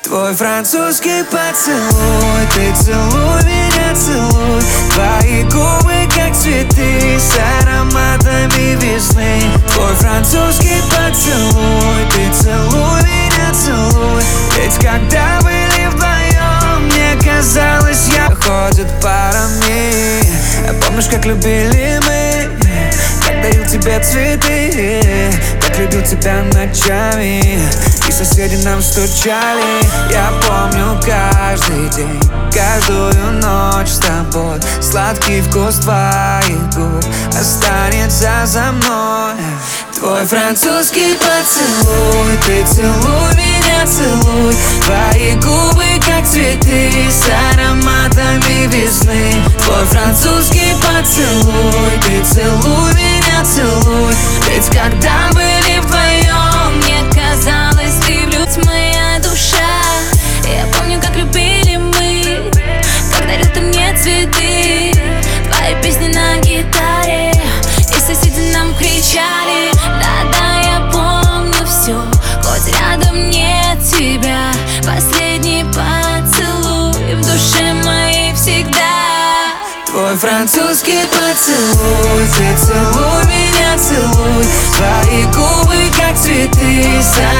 Твой французский поцелуй, ты целуй меня, целуй. Твои губы как цветы с ароматами весны. Твой французский поцелуй, ты целуй меня, целуй. Ведь когда были вдвоем, мне казалось, я ходит парами. Помнишь, как любили мы? Как дарил тебе цветы, как любил тебя ночами, и соседи нам стучали. Я помню каждый день, каждую ночь с тобой. Сладкий вкус твоих губ останется за мной. Твой французский поцелуй, ты целуй меня, целуй. Твои губы как цветы с ароматами весны. Твой французский поцелуй, ты целуй меня, целуй. Ведь когда были вдвоем, мне казалось, ты влюбилась моя душа. Я помню, как любили мы, как дарил ты мне цветы. Твои песни на гитаре, и соседи нам кричали. Да-да, я помню все, хоть рядом нет тебя. Последний поцелуй в душе моей всегда. Твой французский поцелуй, ты целуй меня, целуй. Твои губы как цветы с